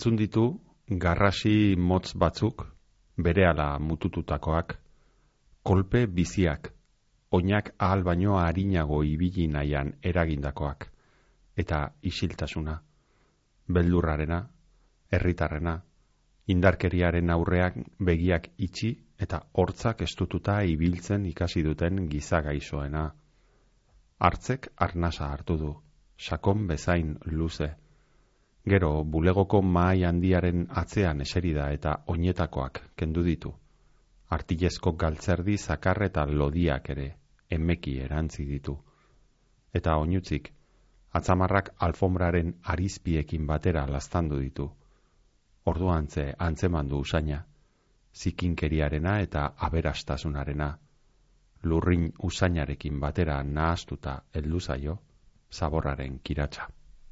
entzun ditu garrasi motz batzuk, berehala mutututakoak, kolpe biziak, oinak ahal baino arinago ibili nahian eragindakoak, eta isiltasuna, beldurrarena, herritarrena, indarkeriaren aurrean begiak itxi eta hortzak estututa ibiltzen ikasi duten gizagaisoena. Hartzek arnasa hartu du, sakon bezain luze. Gero bulegoko mahai handiaren atzean eseri da eta oinetakoak kendu ditu. Artilezko galtzerdi zakar eta lodiak ere emeki erantzi ditu. Eta oinutzik, atzamarrak alfombraren arizpiekin batera laztandu ditu. Orduan antzeman du usaina, zikinkeriarena eta aberastasunarena, lurrin usainarekin batera nahastuta heldu zaio, zaborraren kiratsa.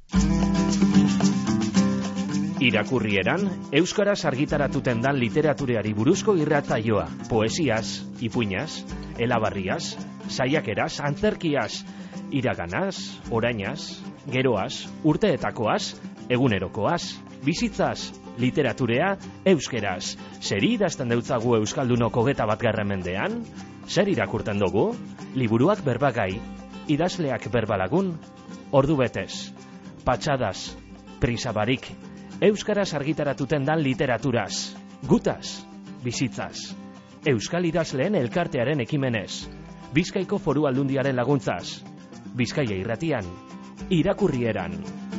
Irakurrieran, euskaraz argitaratuten dan literatureari buruzko irratsaioa, poesiaz, ipuinaz, elabarriaz, saiakeraz, antzerkiaz, iraganaz, orainaz, geroaz, urteetakoaz, egunerokoaz, bizitzaz, literaturea euskeraz. Zer idazten deutzagu euskaldunok 21. mendean? Zer irakurten dugu? Liburuak berbagai, idazleak berbalagun, ordu betez, patxadaz, prisabarik, euskaraz argitaratuten dan literaturaz, gutaz, bizitzaz, euskal idazleen elkartearen ekimenez, Bizkaiko Foru Aldundiaren laguntzaz, Bizkaia Irratian, irakurrieran.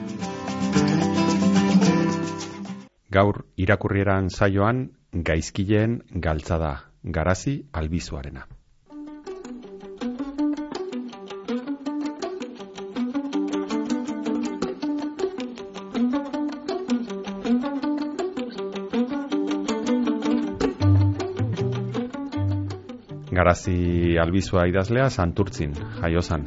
Gaur irakurrieran saioan gaizkileen galtzada, Garazi Albizuarena. Garazi Albizua idazlea Santurtzin jaiozan,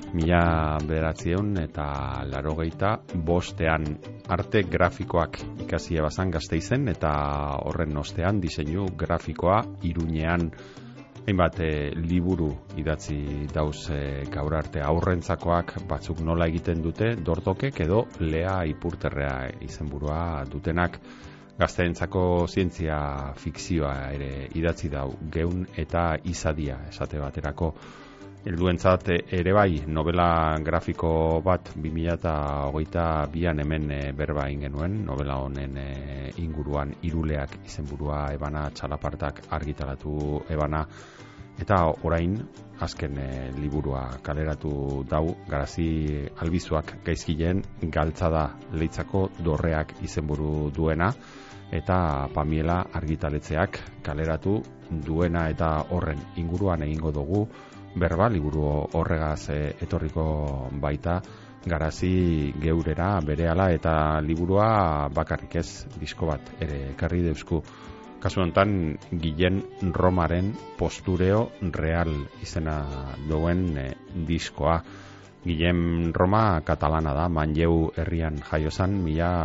1985 arte grafikoak ikasi ebazan Gasteizen eta horren ostean diseinu grafikoa Iruñean. Hainbat liburu idatzi dauz gaur arte, aurrentzakoak batzuk nola egiten dute, Dordokek edo Lea Ipurterrea izenburua dutenak. Gazteentzako zientzia fikzioa ere idatzi dau, Geun eta Izadia esate baterako. Helduentzat ere bai, novela grafiko bat 2022an hemen berba egin genuen, novela honen inguruan Iruleak izenburua ebana, txalapartak argitaratu ebana, eta orain azken liburua kaleratu dau, Garazi Albizuak gaizkileen galtzada leitzako dorreak izenburu duena, eta Pamiela argitaletzeak kaleratu duena, eta horren inguruan egingo dugu berba, liburu horregaz etorriko baita Garazi geurera berehala, eta liburua bakarrik ez, disko bat ere ekarri deusku. Kasu honetan Guillén Romaren Postureo Real izena duen diskoa. Guillén Roma katalana da, Manlleu herrian jaiozan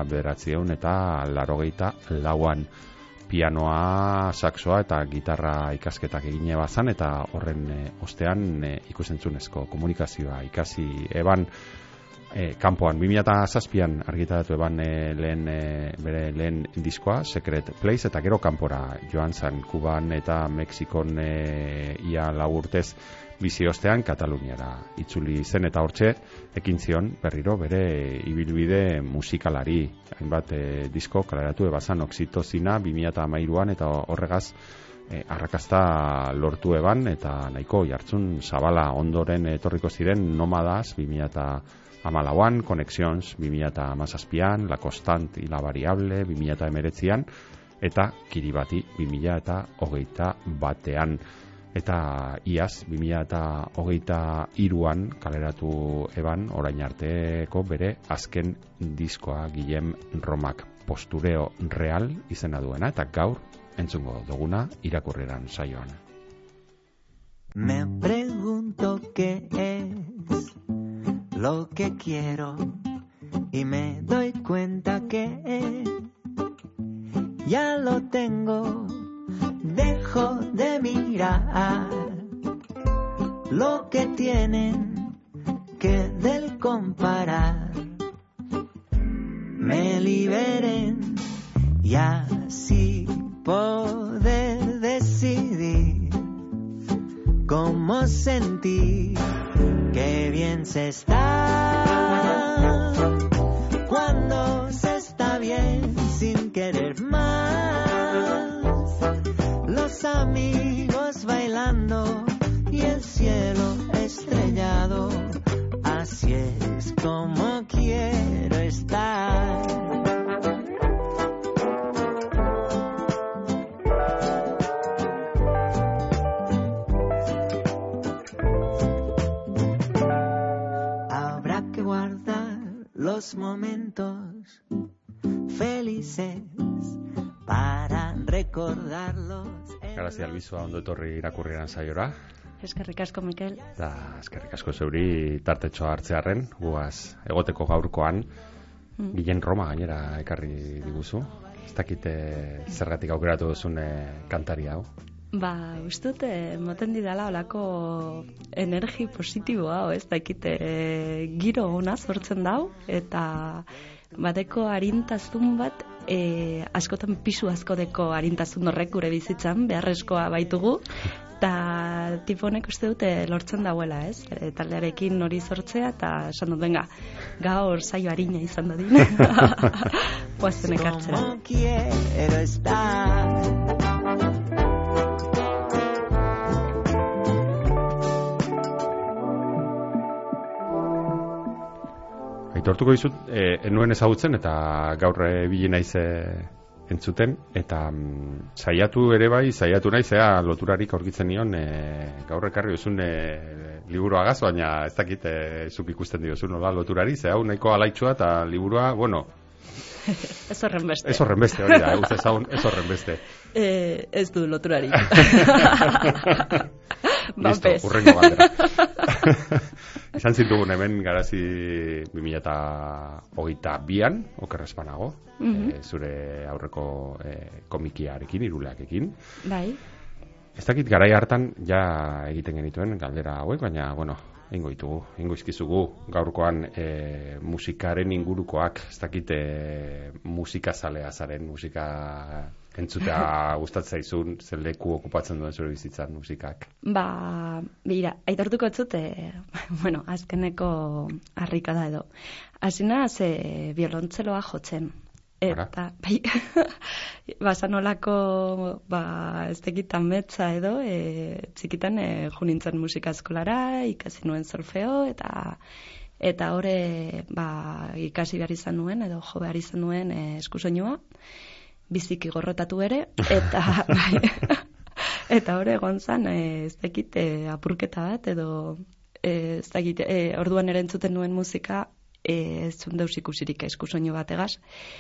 1984an. Pianoa, saxoa eta gitarra ikasketak egin ebazan, eta horren ostean ikusentzunezko komunikazioa ikasi eban kanpoan. 2007an argitaratu eban bere lehen diskoa, Secret Place, eta gero kanpora joan zan Kuban eta Mexikon ia 4 urtez bizi ostean Kataluniara itzuli zen, eta hortxe ekin zion berriro bere ibilbide musikalari. Hainbat disko kaleratu ebazan, Oxitozina 2013an, eta horregaz arrakasta lortu eban, eta nahiko jartzun zabala. Ondoren etorriko ziren Nómadas 2014an, Connexions 2017an, La Constant y la Variable 2019an, eta Kiribati 2021an. Eta iaz 2023an kaleratu eban orain arteko bere azken diskoa, Guillén Romak Postureo Real izena duena, eta gaur entzungo duguna irakurrieran saioan. Me pregunto qué es lo que quiero y me doy cuenta que ya lo tengo. Dejo de mirar lo que tienen que del comparar. Me liberen y así poder decidir cómo sentir que bien se está cuando se está bien sin querer más. Los amigos bailando y el cielo estrellado, así es como quiero estar. Habrá que guardar los momentos felices para recordarlos. Grazia albizua ondo etorri irakurrieran saiora. Eskerrik asko, Mikel. Da, eskerrik asko zeuri tartetxoa hartzearren, guaz egoteko gaurkoan. Gilen Roma gainera ekarri diguzu. Ez dakite zergatik aukeratu duzun kantari hau. Ba, ustut, moten didala olako energi positiboa, ez dakite giro ona sortzen dau, eta bateko arintasun bat, askotan pisu askodeko arintasun horrek gure bizitzan, beharrezkoa baitugu, eta tiponek uste dute lortzen dauela, ez? Taldearekin hori sortzea, eta esan dut, venga, gaur saio harina izan da din. Poazen ekartzera. Como quiero estar. Aitortuko dizut, enuen ezagutzen eta gaur bili naiz entzuten, eta saiatu naiz, loturarik aurkitzen nion, gaur ekarri duzun liburuagaz, baina ez dakit zuk ikusten diozun, nola loturari, hau nahiko alaitxua eta liburua, bueno... Ez horren beste. Ez horren beste, hori da, ez horren beste. Ez du loturari. Listo, urrengo galdera. Izan zintugun hemen garazi 2022an, okerrezpanago, zure aurreko komikiarekin, iruleakekin. Bai. Ez dakit garai hartan ja egiten genituen galdera hauek, baina, bueno, ingo izkizugu gaurkoan musikaren ingurukoak, ez dakit musika zalea zaren, musika entzutea gustatzen zaizun, zer leku okupatzen duen zure bizitzan musikak. Ba, bira, aitortuko etzute, bueno, azkeneko harrikada edo. Hasina biolontzeloa jotzen. Eta, bai, basanolako, ez tekitan metza edo, txikitan junintzen musika eskolara, ikasi nuen solfeo, eta hori ikasi behar izan nuen, edo jo behar izan nuen eskusoinua, biziki gorrotatu ere, eta bai, eta hori egon zan, ez tekit apurketa bat, edo ez tekit, orduan ere entzuten nuen musika, ez zuen deus ikusirik eskusoinu bat egaz,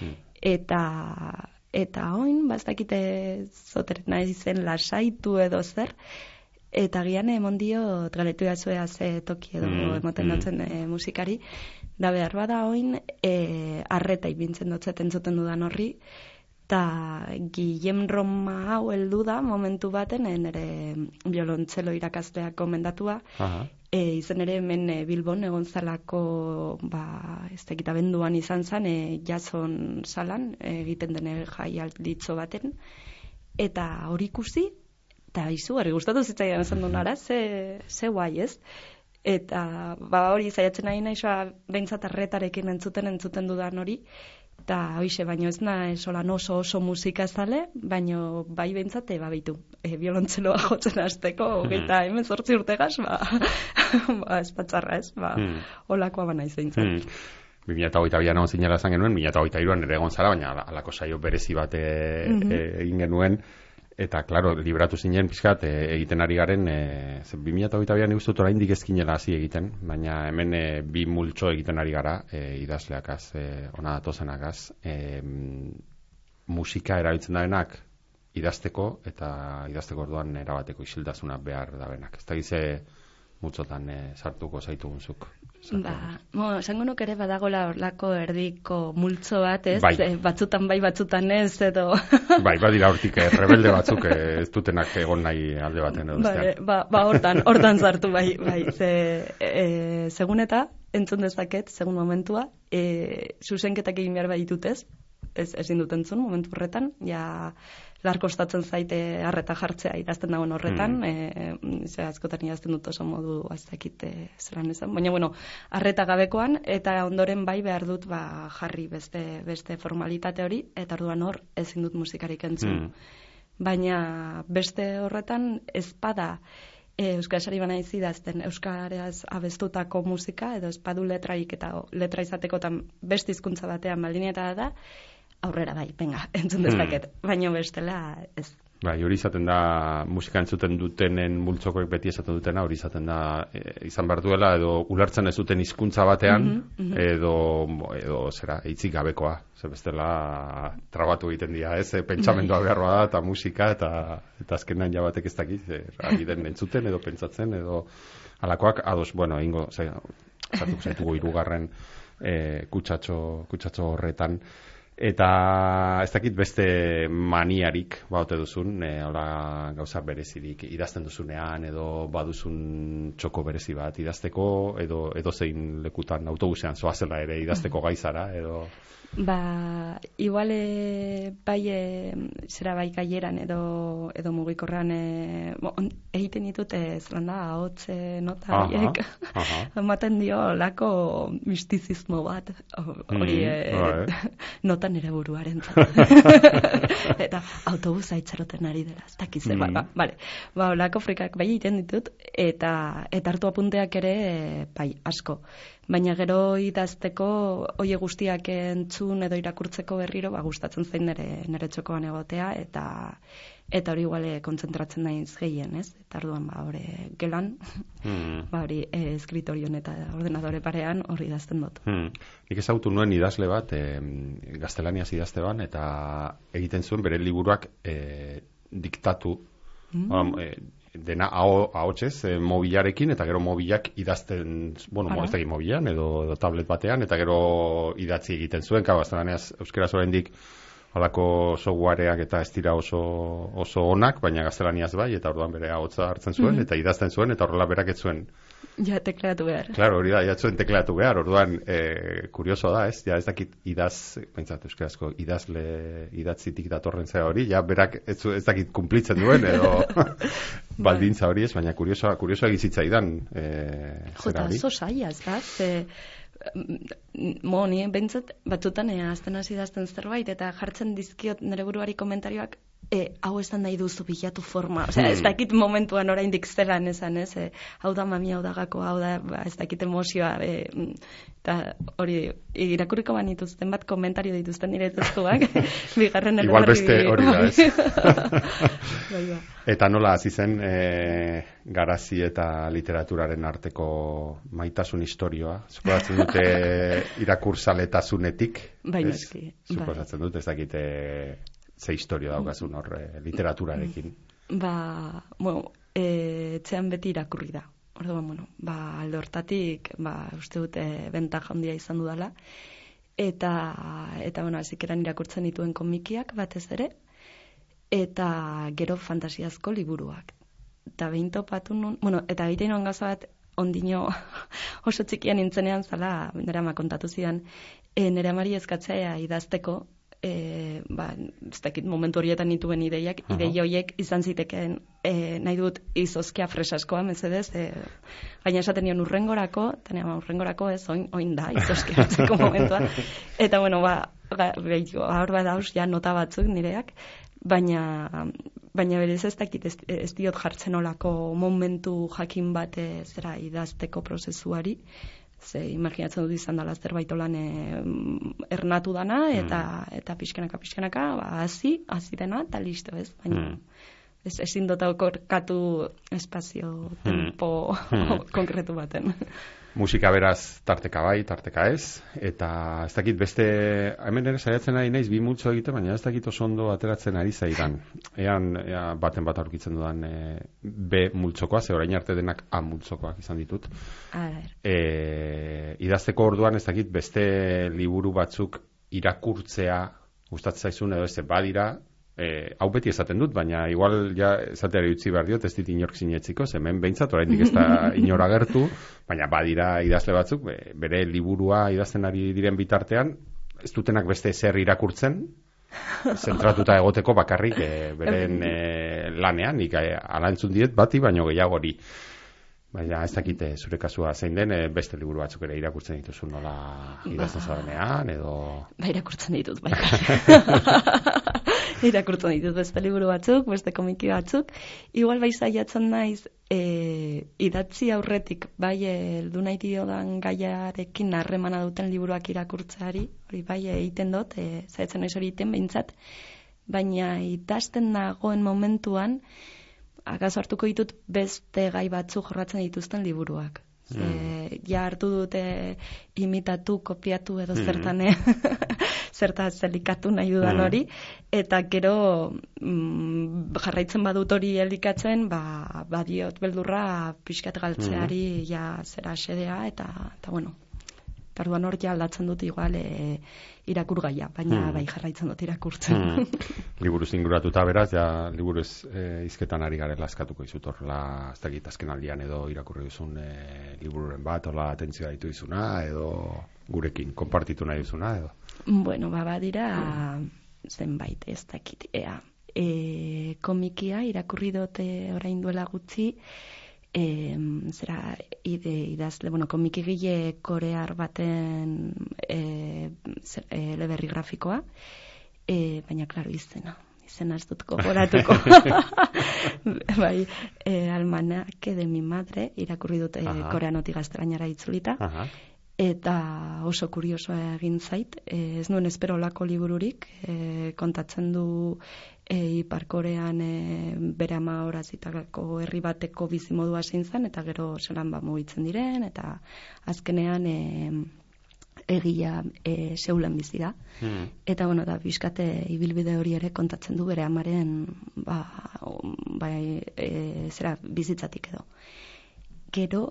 eta oin, ez tekit zoteret nahi zen lasaitu edo zer, eta gian emondio galetu jazuea ze toki edo emoten dutzen musikari, da behar bada oin, arreta ibintzen dutzet entzuten dudan horri, eta Guillem Roma hau heldu da momentu baten nire biolontzelo irakasleak gomendatua, izen ere hemen Bilbon egon zalako ez dakit abenduan izan zen jason salan egiten den jaialditzo baten, eta hori ikusi eta izugarri gustatu zitzaidan esan duen ara, ze guai ez, eta hori zaiatzen nahi naiz behintzat arretarekin entzuten dudan hori. Eta hoize, baino ez solan oso musika zale, baino bai behintzate babitu. Biolontzeloa jotzen hasteko, 18 urtegaz, ez batzarra ez, holakoa bana izeintzen. 2022an egon zinela zan genuen, 2023an ere egon zara, baina alako saio berezi bat egin genuen, eta, klaro, libratu zinen pixkat egiten ari garen, 2022an eguztut oraindik ezkinela hasi egiten, baina hemen bi multxo egiten ari gara, idazleakaz, ona datozenakaz, musika erabiltzen dabenak idazteko, eta idazteko orduan erabateko isiltasuna behar dabenak. Ez da gize multzotan sartuko zaitugunzuk. Esango nuk ere badagola horlako erdiko multzo bat, ez? Bai. Batzutan bai, batzutan ez, edo... Bai, badira hortik, rebelde batzuk ez dutenak egon nahi alde baten edo. Hortan zartu, bai. Segun eta, entzun dezaket, segun momentua, zuzenketak egin behar baditut, ez? ezin dut entzun momentu horretan, ja lar kostatzen zaite harreta jartzea idazten dagoen horretan, askotan idazten dut oso modu ez dakit zelan esan, baina bueno, harreta gabekoan, eta ondoren bai behar dut jarri beste formalitate hori, eta orduan hor ezin dut musikarik entzun. Baina beste horretan ezpada euskarazari banaiz idazten euskaraz abestutako musika, edo espadu letraik eta letra izatekotan beste hizkuntza batean baldineta da, aurrera bai, venga, entzun dezaket, baina bestela ez. Bai, hori izaten da, musika entzuten dutenen multzokoek beti esaten dutena, hori izaten da, izan behar duela, edo ulertzen ez duten hizkuntza batean, edo zera, hitzik gabekoa, ze bestela trabatu egiten dira, ez, pentsamendua beharroa da, eta musika, eta azkenan jabatek ez dakit, ari den entzuten, edo pentsatzen, edo alakoak, ados, bueno, ingo, zatuko zaitugu hirugarren kutsatxo horretan, eta ez dakit beste maniarik baute duzun, hola gauza berezirik idazten duzunean, edo baduzun txoko berezi bat idazteko, edo zein lekutan autobusean zoazela ere idazteko gaizara, edo... Igual bai zera bai gaieran edo mugikorran egiten ditut zelan da ahotze nota horiek ematen dio lako mistizismo bat hori notan ere buruaren eta autobusa itxaroten ari dela ez dakiz lako frikak bai egiten ditut eta hartu apunteak ere bai asko. Baina gero idazteko oie guztiak entzun edo irakurtzeko berriro gustatzen zain nire txokoan egotea eta hori iguale kontzentratzen naiz gehien, ez? Eta orduan hori gelan, hori eskritorio eta ordenadore parean hori idazten dut. Nik ezagutu nuen idazle bat, gaztelaniaz idazte ban, eta egiten zuen bere liburuak diktatu, dena ahotsez, mobilarekin, eta gero mobilak idazten, ez dakit mobilan, edo tablet batean, eta gero idatzi egiten zuen, gaztelaniaz euskeraz oraindik halako softwareak eta ez dira oso onak, baina gaztelaniaz bai, eta orduan bere ahotsa hartzen zuen, eta idazten zuen, eta horrela berak ez zuen. Ja, tekleatu behar. Claro, hori da, ja zuen tekleatu behar, orduan, kurioso da, ez? Ja, ez dakit pentsatu euskerazko, idatzitik datorren zera hori, ja, berak ez dakit kumplitzen duen, edo baldintza hori ez, baina kurioso egizitzaidan zera hori. Jota, saia, ez da, nien behintzat batzutan azten hasi idazten zerbait eta jartzen dizkiot nire buruari komentarioak hau esan nahi duzu bilatu forma, ez dakit momentuan oraindik zelan esan, ez, hau da mami, hau da gako, hau da ez dakit emozioa, eta hori irakurriko banituzten bat komentario dituzten nire testuak, bigarren igual beste hori da, ez? Eta nola hasi zen garazi eta literaturaren arteko maitasun historioa? Suposatzen dute irakurzaletasunetik? Bai, neski. Suposatzen dute, ez dakite ze historio daukazun hor literaturarekin? Etxean beti irakurri da. Orduan, alde hortatik, uste dute bentaja handia izan dudala. Eta hasieran irakurtzen dituen komikiak batez ere, eta gero fantasiazko liburuak. Eta behin topatu nun, eta egiten nuen gauza bat, ondino oso txikian nintzenean zala, nire ama kontatu zidan, nire amari eskatzea idazteko, ez dakit momentu horietan nituen ideiak, ideia horiek izan zitekeen nahi dut izozkia fresaskoa, mesedez, gaina esaten nion urrengorako ez, oin da, izozkia hartzeko momentua, eta hor bat dauz, ja nota batzuk nireak, baina berez ez dakit ez diot jartzen olako momentu jakin bat zera idazteko prozesuari, ze imaginatzen dut izan dela zerbait olan ernatu dana, eta pixkanaka, hasi dena, eta listo, ez? Baina ezin dut korkatu espazio, tempo konkretu baten. Musika beraz tarteka bai, tarteka ez, eta ez dakit beste, hemen ere saiatzen ari naiz bi multzo egiten, baina ez dakit oso ondo ateratzen ari zaidan. Ean baten bat aurkitzen dudan B multzokoa, ze orain arte denak A multzokoak izan ditut. Idazteko orduan ez dakit beste liburu batzuk irakurtzea gustatzen zaizun edo ez badira, hau beti esaten dut, baina igual ja esateari utzi behar diot, ez dit inork sinetziko, hemen behintzat oraindik ez da inor agertu, baina badira idazle batzuk, bere liburua idazten ari diren bitartean, ez dutenak beste zer irakurtzen, zentratuta egoteko bakarrik beren lanean, nik ala entzun diet bati, baino gehiago hori. Baina ez dakite zure kasua zein den, beste liburu batzuk ere irakurtzen dituzu nola idazten zabenean, edo... Irakurtzen ditut, bai. Irakurtzen ditut beste liburu batzuk, beste komiki batzuk. Igual bai saiatzen naiz, idatzi aurretik, bai heldu nahi diodan gaiarekin harremana duten liburuak irakurtzeari, hori bai egiten dut, saiatzen naiz hori egiten behintzat, baina idazten nagoen momentuan, akaso hartuko ditut beste gai batzu jorratzen dituzten liburuak. Ja hartu dute imitatu, kopiatu edo zertan zertaz elikatu nahi dudan hori, eta gero jarraitzen badut hori elikatzen, badiot beldurra pixkat galtzeari ja zera xedea, eta bueno, tarduan hor ja aldatzen dut igual irakur gaia, baina bai jarraitzen dut irakurtzen. Liburuz inguratuta beraz, ja liburuz hizketan ari garela eskatuko dizut horrela, ez dakit azken aldian edo irakurri duzun libururen bat, horrela atentzioa ditu dizuna, edo gurekin konpartitu nahi duzuna, edo? Bueno, badira zenbait, ez dakit, komikia irakurri dute orain duela gutxi, idazle, komikigile korear baten eleberri grafikoa, baina, klaro, izena ez dut gogoratuko. Bai, Almanaque de mi madre, irakurri dute koreanotik gaztelaniara itzulita, eta oso kuriosoa egin zait, ez nuen espero lako libururik, kontatzen du Ipar Korean bere ama horazitako herri bateko bizimodua zein zen, eta gero zelan mugitzen diren, eta azkenean egia Seulen bizi da. Eta da bizkate ibilbide hori ere kontatzen du bere amaren zera bizitzatik edo. Gero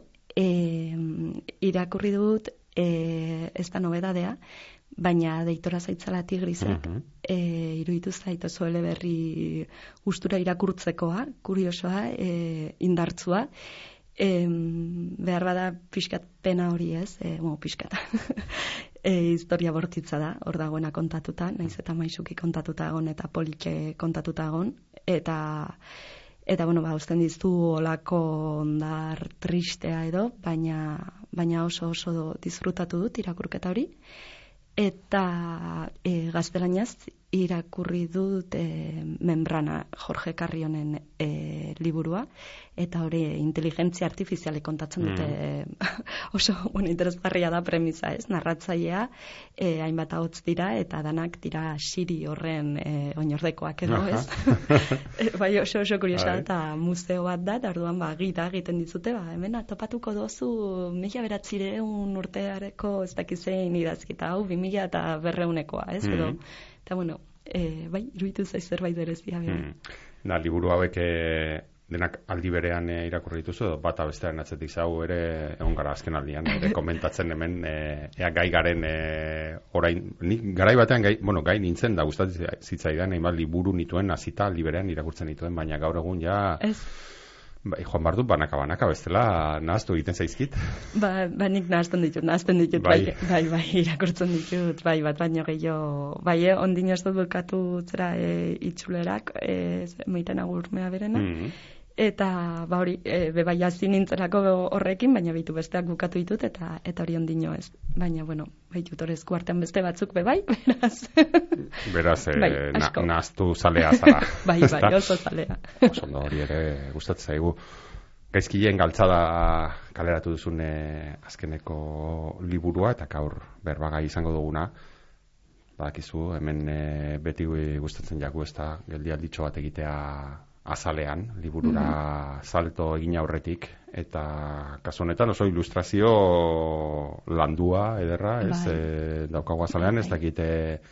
irakurri dut ez da nobedadea, baina deitora zaitzala Tigrisek iruditu zait oso eleberri gustura irakurtzekoa, kuriosoa, indartzua, behar bada pixkat pena hori ez, pixkat historia bortitza da, hor dagoena kontatuta, naiz eta maisuki kontatuta egon eta polike kontatuta egon, eta usten dizu olako ondar tristea edo, baina oso disfrutatu dut irakurketa hori. Eta gaztelaniaz irakurri dut Membrana, Jorge Carrionen liburua, eta hori inteligentzia artifiziale kontatzen dute oso interesgarria da premisa, ez? Narratzailea hainbat ahots dira, eta danak dira Siri horren oinordekoak edo, ez? Bai, oso kuriosa eta museo bat da, eta orduan gida egiten dizute, hemen topatuko dozu 1900 urteareko ez dakizein idazkita, hau 2100ekoa, ez? Eta bai, iruditu zaiz zerbait berezia. Liburu hauek denak aldi berean irakurri dituzu, edo bata bestearen atzetik zau ere egon gara azken aldian, ere komentatzen hemen ea gai garen orain, nik garai batean gai nintzen da gustatzen zitzaidan, hainbat liburu nituen hasita aldi berean irakurtzen nituen, baina gaur egun ja joan bardut banaka bestela nahaztu egiten zaizkit. Nik nahazten ditut, bai, irakurtzen ditut, bai, bat baino gehiago, bai, ondin ez dut bukatu zera itxulerak, meiten agurmea berena, eta hori, bai hasi nintzelako horrekin, baina bitu besteak bukatu ditut, eta hori ondino ez. Baina, bai jutorezko artean beste batzuk bai, beraz, nahaztu zalea zara. Bai, oso zalea. Oso ondo hori ere gustatzen zaigu. Gaizkileen galtzada kaleratu duzun azkeneko liburua, eta gaur berbagai izango duguna, badakizu, hemen beti gustatzen jaku ez da, geldialditxo bat egitea azalean, liburura salto egin aurretik, eta kasu honetan oso ilustrazio landua ederra, ez daukagu azalean, ez dakite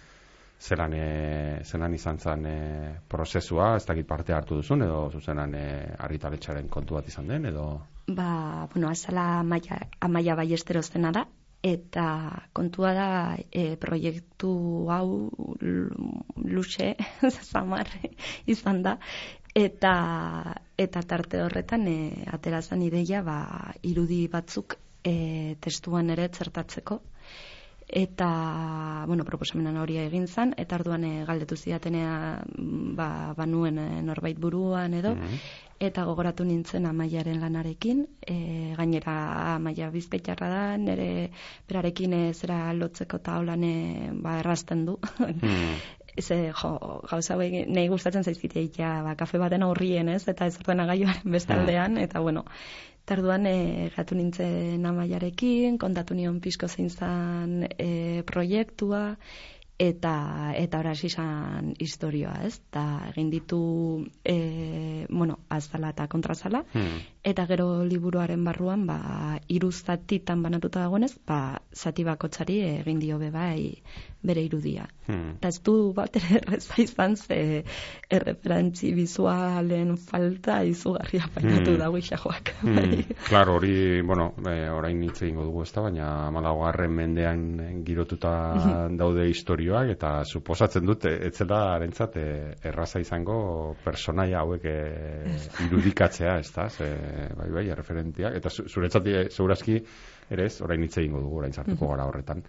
zelan izan zen prozesua, ez dakit parte hartu duzun, edo zuzenan argitaletxaren kontu bat izan den, edo... azala Amaia Ballesteros dena da, eta kontua da proiektu hau luxe, zamar izan da, eta tarte horretan aterazan ideia irudi batzuk testuan ere txertatzeko, eta, bueno, proposamenan hori egin zan, eta orduan galdetu zidatenea banuen norbait buruan edo, eta gogoratu nintzen Amaiaren lanarekin, gainera Amaia Bizkaitarra da, nire berarekin zera lotzeko eta holan errazten du. Gauza hauek nahi gustatzen zaizkite kafe baten aurrien, ez? Eta ez ordena gaioaren bestaldean, eta bueno, tarduan gatu nintzen Amaiarekin, kontatu nion pixko zein zan proiektua, eta hori izan historioa, ez? Eta egin ditu, azala eta kontrazala, eta gero liburuaren barruan, 3 zatitan banatuta dagoenez, zati bakotzari egin dio bai bere irudia. Eta ez du bat ere erreza izan, ze erreferentzi bizualen falta izugarria painatu dago isajoak. Claro, hori, orain hitz egingo dugu, ez da, baina 14. mendean girotuta daude historioak, eta suposatzen dut, etzela harentzat erraza izango personaia hauek irudikatzea, ez da, bai, erreferentiak, eta zuretzat segurazki ere ez, orain hitz egingo dugu, orain sartuko gara horretan.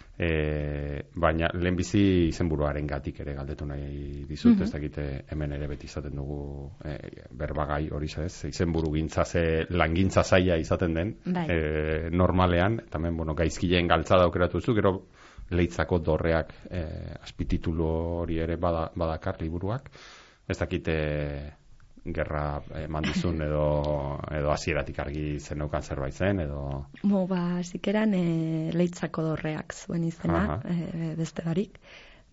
Baina lehenbizi izenburuaren gatik ere galdetu nahi dizut, ez dakite hemen ere beti izaten dugu berbagai hori ez, izenburu gintza langintza zaila izaten den normalean, eta hemen gaizkileen galtzada aukeratu zu, gero Leitzako dorreak azpititulu hori ere badakar liburuak, ez dakite gerra mandizun edo hasieratik argi zeneukan zerbait zen edo... Zikeran Leitzako dorreak zuen izena, beste barik,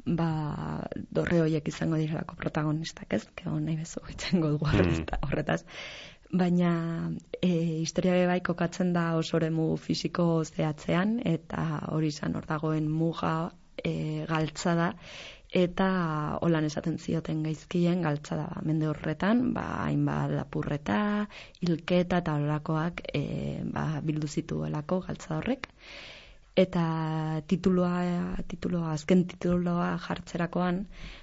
dorre horiek izango direlako protagonistak, ez? Keo nahi bezu itxengo dugu horretaz. Baina historia bai kokatzen da oso eremu fisiko zehatzean, eta hori izan hor dagoen muga galtza da, eta holan esaten zioten gaizkien galtza da mende horretan, hainbat lapurreta, hilketa eta holakoak bildu zituelako galtza horrek. Eta azken tituloa jartzerakoan,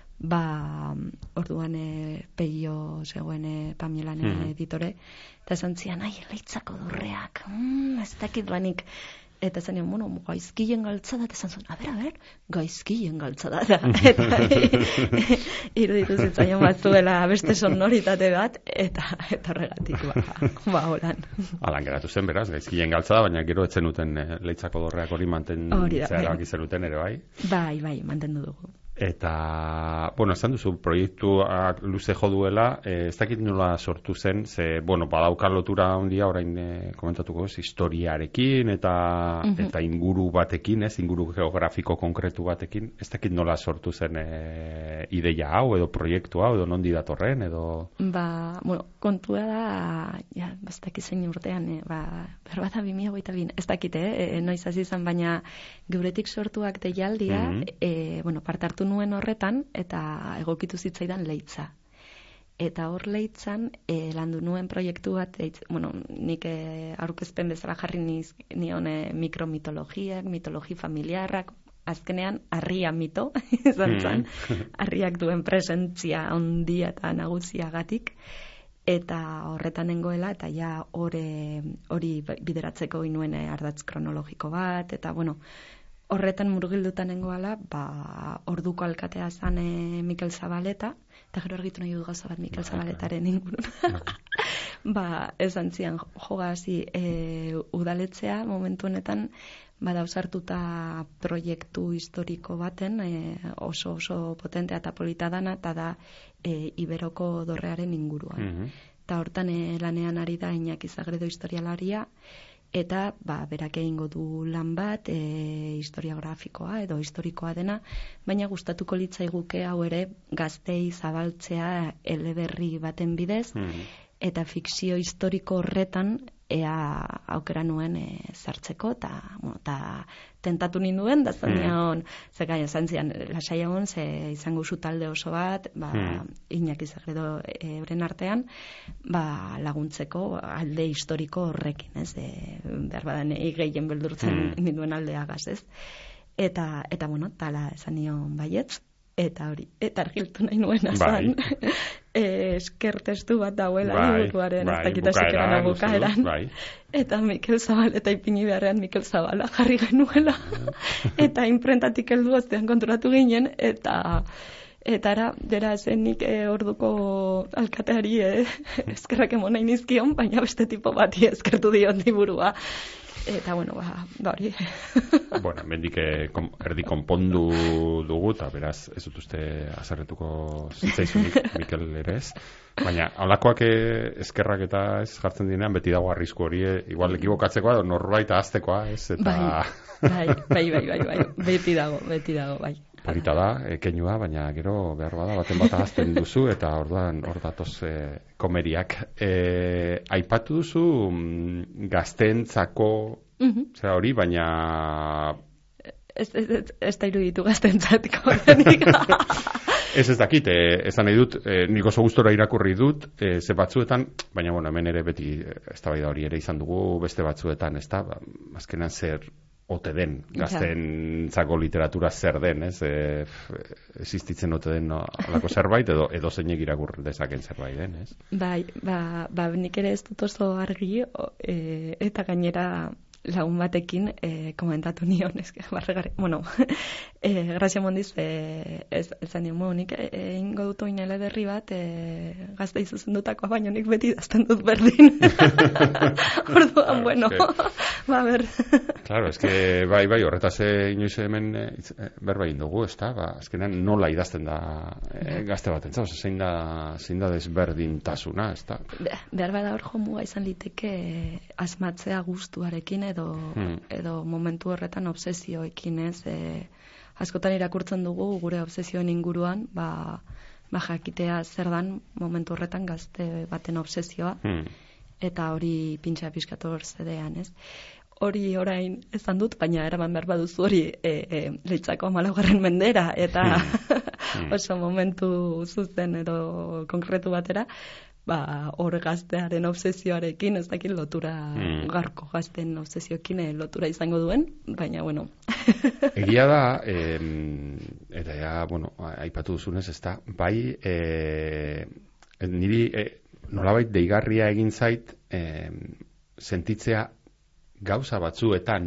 orduan Peio zegoen Pamielan editore, eta esan zian, Leitzako dorreak, ez dakit banik. Eta zen nion, gaizkien galtzada, eta esan zuen, a ber, gaizkien galtzada da. Eta iruditu zitzaion batzuela beste sonoritate bat, eta horregatik, holan. Alan geratu zen, beraz, gaizkien galtzada, baina gero etzen duten Leitzako dorreak hori mantentzea zenuten ere, bai? Bai, mantendu dugu. Eta, esan duzu, proiektuak luze jo duela, ez dakit nola sortu zen, ze, badauka lotura handia, orain komentatuko ez, historiarekin eta inguru batekin, ez, inguru geografiko konkretu batekin, ez dakit nola sortu zen ideia hau, edo proiektu hau, edo nondi datorren, edo... Kontua da, ez dakit zein urtean, berbata 2022, ez dakit, noiz hasi izan, baina geuretik sortuak deialdia, parte hartu nuen horretan, eta egokitu zitzaidan Leitza. Eta hor Leitzan, landu nuen proiektu bat, nik aurkezpen bezala jarri nion mikromitologiak, mitologi familiarrak, azkenean harria mito, izan zen, harriak duen presentzia handia eta nagusiagatik, eta horretan nengoela, eta hori bideratzeko inuen ardatz kronologiko bat, eta horretan murgildutan nengoala, orduko alkatea zan Mikel Zabaleta, eta gero argitu nahi dut gauza bat Mikel Zabaletaren ingurun. Esan zian, jogazi, udaletzea momentu honetan, badauzartuta proiektu historiko baten, oso potentea eta polita dana, eta da Iberoko dorrearen inguruan. Eta hortan lanean ari da Iñaki Zagredo historialaria, eta berak egingo du lan bat, historiografikoa edo historikoa dena, baina gustatuko litzaiguke hau ere gaztei zabaltzea eleberri baten bidez, eta fikzio historiko horretan aukera nuen zartzeko, eta tentatu ninduen, da zanean, zantzian, lasai egon, izango zu talde oso bat, Iñaki Zagredo euren artean, laguntzeko alde historiko horrekin, ez, behar badan gehien beldurtzen ninduen aldeagaz, ez. Eta tala esan nion baietz, eta argiltu nahi nuen azan. esker testu bat dauela liburuaren ez dakit hasieran bukaeran. Eta Mikel Zabal, eta ipini beharrean Mikel Zabala jarri genuela. Eta imprentatik heldu ostean konturatu ginen, eta dera esenik orduko alkateari eskerrak emon nahi nizkion, baina beste tipo bati eskertu diot liburua. Eta, bueno, hori. Bueno, mendik erdi konpondu dugu, eta beraz, ez dut uste azarretuko zitzaizunik, Mikel ere ez. Baina, halakoak eskerrak eta ez jartzen dinean, beti dago arrisku hori, igual ekibokatzekoa, norbait ahaztekoa, ez? Eta... Bai, beti dago, bai. Polita da, keinua, baina gero behar bada baten bat ahazten duzu, eta orduan hor datoz komeriak. Aipatu duzu gazteentzako zera hori, baina... Ez da iruditu gazteentzatiko denik. Ez dakit, esan nahi dut, nik oso gustora irakurri dut, ze batzuetan, baina bueno, hemen ere beti eztabaida hori ere izan dugu, beste batzuetan, ez da, azkenan zer ote den, gazteentzako literatura zer den, ez? Existitzen ote den alako zerbait, edo zeinek irakur dezaken zerbait den, ez? Bai, nik ere ez dut oso argi, eta gainera lagun batekin komentatu nion, bueno, Grazia Mondiz ezan nion, nik ingo dut oinele berri bat gaztei zuzendutakoa, baina nik beti dazten dut berdin. Orduan, bueno, ber. Claro, es que bai, horretaz inoiz hemen berba egin dugu, ez da, azkenean nola idazten da gazte bat entzau, zein da desberdintasuna, ez da. Behar bada hor jomuga izan liteke asmatzea gustuarekin edo momentu horretan obsesioekin, ez, askotan irakurtzen dugu gure obsesioen inguruan, jakitea zer dan momentu horretan gazte baten obsesioa, eta hori pintxa pixkator zedean, ez. Hori orain ezan dut, baina eraman behar baduzu hori Leitzako 14. mendera, eta oso momentu zuzen edo konkretu batera, hor gaztearen obsesioarekin, ez dakit lotura garko gazten obsesioekin lotura izango duen, baina, bueno. Egia da, eta ja, bueno, aipatu duzunez, ez da, bai, niri nolabait deigarria egin zait, sentitzea gauza batzuetan,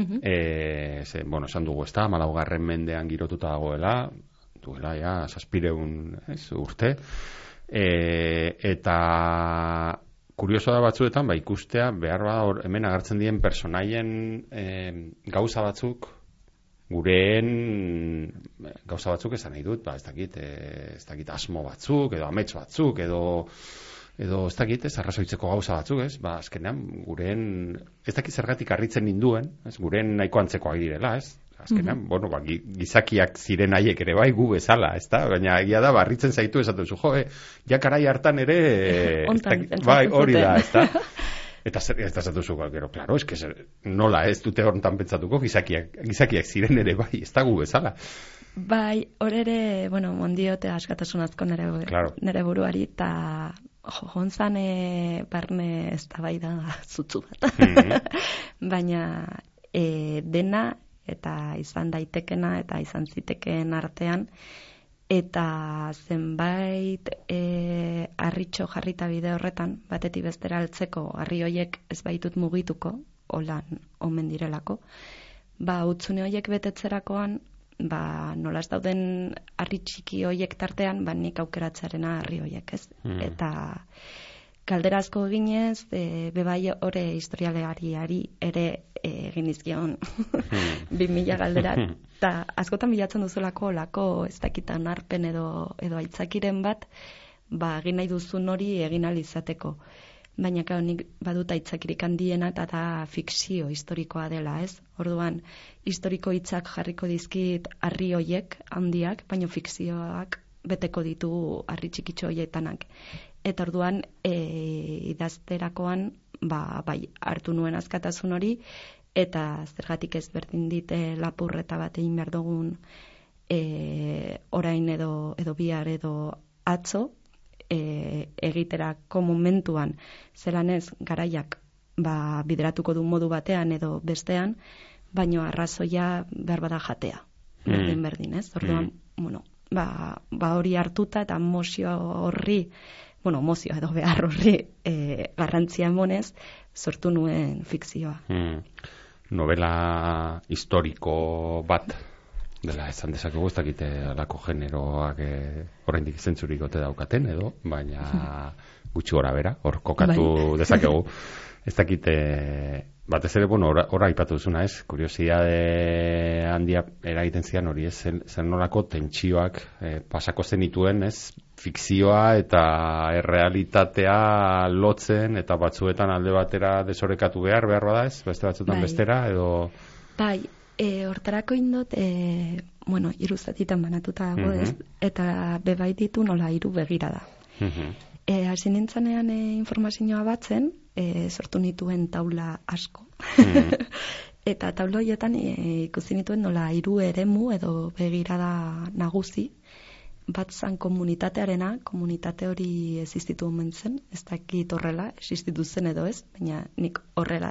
bueno, esan dugu, ez da, 14. mendean girotuta dagoela, ja, 700 urte, eta kurioso da batzuetan, ikustea, behar bada hemen agertzen dien personaien gauza batzuk, gureen gauza batzuk esan nahi dut, ez dakit asmo batzuk, edo amets batzuk, edo ez dakit, ez arrazoitzeko gauza batzuk, ez, azkenean, gureen, ez dakit zergatik harritzen ninduen, ez, gureen nahiko antzekoak direla, ez, azkenean, bueno, gizakiak ziren haiek ere bai, gu bezala, ez da, baina egia da, harritzen zaitu esaten zu, ja karai hartan ere, bai, hori da, ez da, eta esatu zu, gero, klaro, ez que nola ez dute horretan pentsatuko, gizakiak ziren ere bai, ez da gu bezala. Bai, hor ere, bueno, mondiote askatasun asko nere buruari, eta jontzan barne ez da bai da zutzu bat. Baina dena eta izan daitekena eta izan zitekeen artean, eta zenbait harritxo jarrita bide horretan, batetik bestera altzeko harri hoiek ez baitut mugituko, holan omen direlako, utzune hoiek betetzerakoan, nola ez dauden harri txiki hoiek tartean, nik aukeratzearena harri hoiek, ez? Eta galdera asko eginez, bebai ore historialeariari ere egin izkion 2000 galdera, eta askotan bilatzen duzulako lako ez dakitan arpen edo aitzakiren bat, egin nahi duzun hori egin alizateko. Baina, nik badut aitzakirik handiena eta da fikzio historikoa dela, ez? Orduan, historiko hitzak jarriko dizkit harri hoiek handiak, baina fikzioak beteko ditu harri txikitxo hoietanak. Eta orduan, idazterakoan, bai, hartu nuen askatasun hori, eta zergatik ez berdin dite lapurreta bat egin behar dugun orain edo bihar edo atzo, egiterako momentuan zelanez garaiak bideratuko du modu batean edo bestean, baino arrazoia behar bada jatea. Berdin, ez? Orduan, bueno, hori hartuta eta mozioa edo behar horri garrantzia emonez, sortu nuen fikzioa. Novela historiko bat dela esan dezakegu, ez dakite alako generoak oraindik zentzurik ote daukaten edo, baina gutxi gora bera, hor kokatu dezakegu. Ez dakite, batez ere, hor aipatu duzuna, ez? Kuriosidade handia eragiten zian hori, ez? Zer nolako tentsioak pasako zenituen, ez? Fikzioa eta errealitatea lotzen eta batzuetan alde batera desorekatu behar bada, ez? Beste batzuetan bestera, edo... Bai, hortarako indot, iruzatitan banatuta dago, ez? Eta bebai ditu nola hiru begirada. Hasi nintzanean informazioa batzen, sortu nituen taula asko. Eta taula horietan ikusi nituen nola hiru eremu edo begirada nagusi, bat zan komunitatearena, komunitate hori existitu omen zen, ez dakit horrela, existitu zen edo ez, baina nik horrela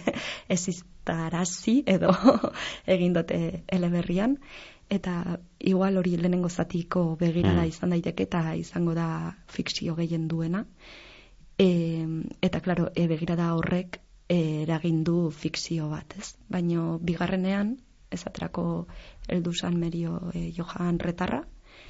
existarazi edo egin dute eleberrian, eta igual hori lehenengo zatiko begirada izan daiteke eta izango da fikzio gehien duena. Eta, klaro, begirada horrek eragin du fikzio bat, ez? Baina bigarrenean, esaterako heldu zan Merio Johan Retarra,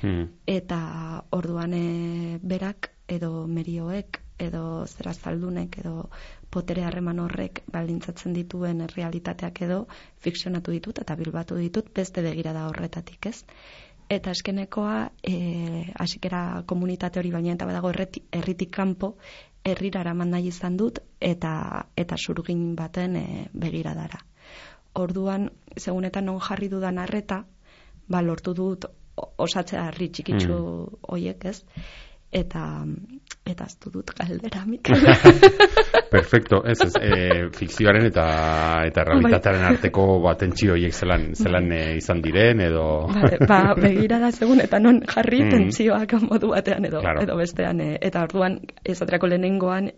eta orduan berak edo Merioek edo zerazaldunek edo potere harreman horrek baldintzatzen dituen realitateak edo fikzionatu ditut eta bilbatu ditut beste begirada horretatik, ez? Eta eskenekoa hasikera komunitate hori baina eta badago herritik kanpo herrira eraman nahi izan dut eta surgin baten begiradara. Orduan, segunetan non jarri dudan arreta, lortu dut osatzea herri txikitsu hoiek, ez? Eta aztu dut galdera, Mikel. Perfecto, fikzioaren eta realitatearen arteko tentsio horiek zelan izan diren, edo... Begirada segun, eta non jarri tentsioak modu batean edo bestean. Eta orduan, esaterako lehenengoan,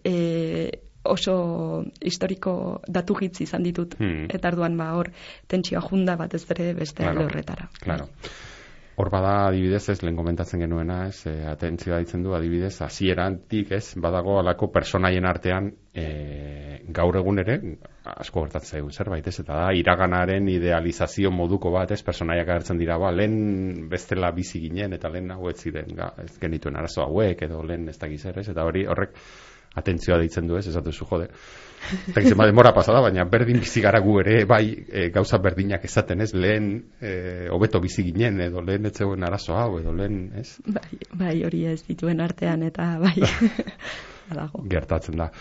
oso historiko datu gitzi izan ditut. Eta orduan, hor, tentsioa junda bat ez ere beste alde horretara. Claro. Hor bada adibidez, lehen komentatzen genuena, atentzioa ditzen du adibidez, hasierantik, badago alako personaien artean gaur egun ere, asko gertatzen zerbait, eta da, iraganaren idealizazio moduko bat, personaiak agertzen dira, lehen bestela bizi ginen, eta lehen hau ez ziren, ez genituen arazo hauek, edo lehen ez dakiz ere, eta horrek atentzioa deitzen du, esatu zu jode. Eta gizien demora pasada, baina berdin bizi gara gu ere, gauza berdinak esaten, lehen hobeto bizi ginen, edo lehen ez zegoen arazo hau, edo lehen, ez? Bai, hori ez dituen artean, eta bai, gertatzen da.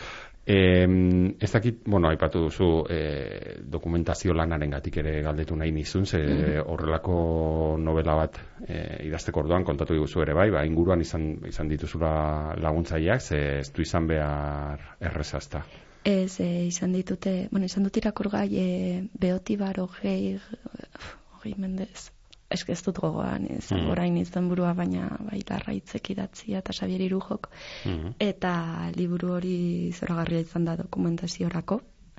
Ez dakit, aipatu duzu dokumentazio lanaren gatik ere galdetu nahi nizun, horrelako novela bat idazteko orduan kontatu diguzu ere bai, inguruan izan dituzula laguntzaileak, ez du izan behar errezazta. Ez, izan dut irakurgai Beotibar hogei mendez, ez dut gogoan, orain izan burua, baina Larraitzek idatzia eta Xabier Irujok, eta liburu hori zoragarria izan da dokumentaziorako,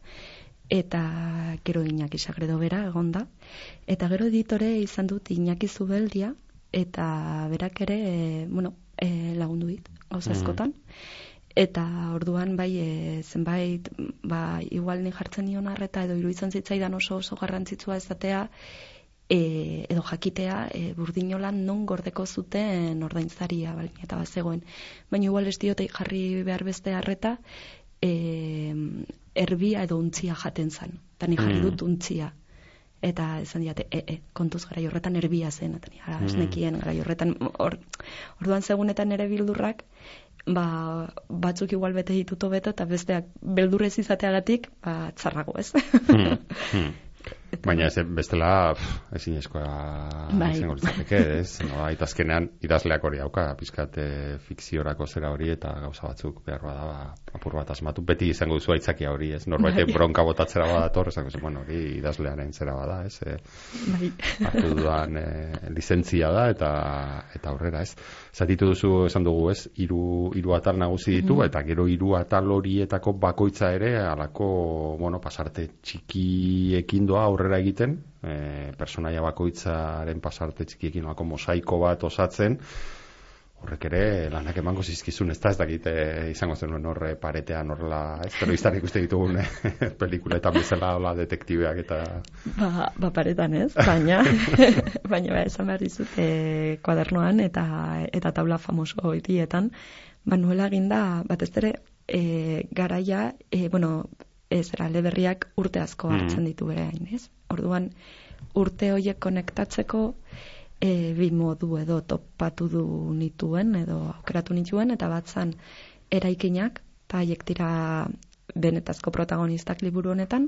eta gero Iñaki Sagredo bera egon da, eta gero editore izan dut Iñaki Zubeldia, eta berak ere lagundu dit, gauza askotan. Eta orduan zenbait igual ni jartzen nion arreta edo iruditzen zitzaidan oso garrantzitsua ezatea edo jakitea Burdinolan non gordeko zuten ordainzaria eta bazegoen. Baina igual ez diote jarri behar beste arreta erbia edo untzia jaten zan. Eta ni jarri dut untzia. Eta esan diate, kontuz garai horretan erbia zen, eta ez nekien garai horretan, orduan segunetan ere bildurrak, batzuk igual bete dituto beto, eta besteak beldurrez izateagatik, txarrago ez. Baina ez bestela ezin eskoa izango litzateke, ez? Eta azkenean idazleak hori dauka, pizkat fikziorako zera hori eta gauza batzuk behar bada apur bat asmatu. Beti izango duzu aitzakia hori, ez? Norbait bronka botatzera badator, esango zen, hori idazlearen zera bada, ez? Hartu dudan lizentzia da eta aurrera, ez? Zatitu duzu, esan dugu, ez? Hiru atal nagusi ditu, eta gero hiru atal horietako bakoitza ere, alako, pasarte txikiekin doa aurrera egiten, personaia bakoitzaren pasarte txikiekin olako mosaiko bat osatzen, horrek ere lanak emango zizkizun, ez dakit izango zenuen horre paretean horrela, ez terroristan ikuste ditugun pelikuletan bezala hola detektibeak eta... Ba paretan ez, baina esan behar dizut kuadernoan eta taula famoso horietan, nuela eginda batez ere garaia, eleberriak urte asko hartzen ditu berein, ez? Orduan, urte horiek konektatzeko bi modu edo topatu du nituen edo aukeratu nituen, eta batzan eraikinak, eta haiek dira benetazko protagonistak liburu honetan,